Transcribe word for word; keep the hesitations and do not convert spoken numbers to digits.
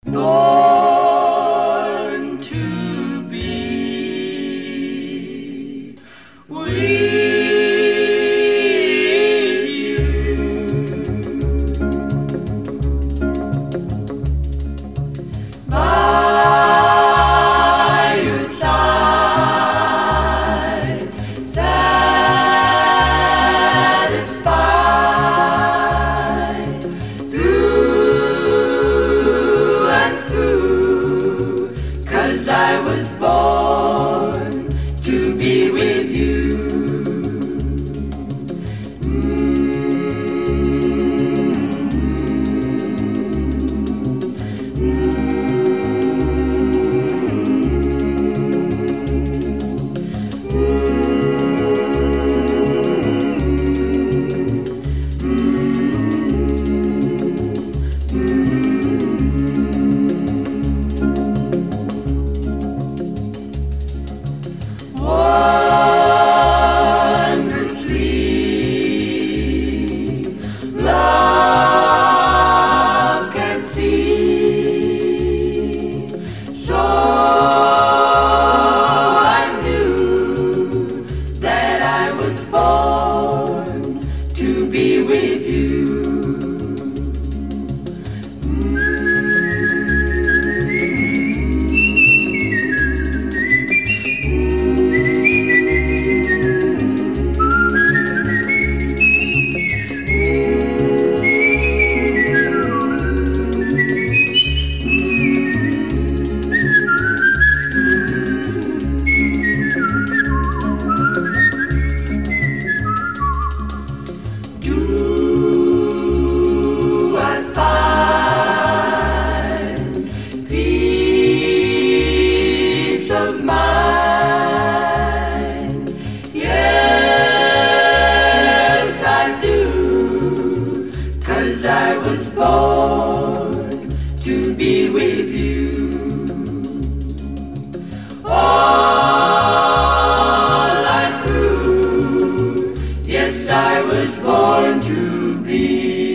born to be with you by your side, satisfied through and through, 'cause I was born to be with you. To be with you. Of mine, yes I do, 'cause I was born to be with you. All life through, yes I was born to be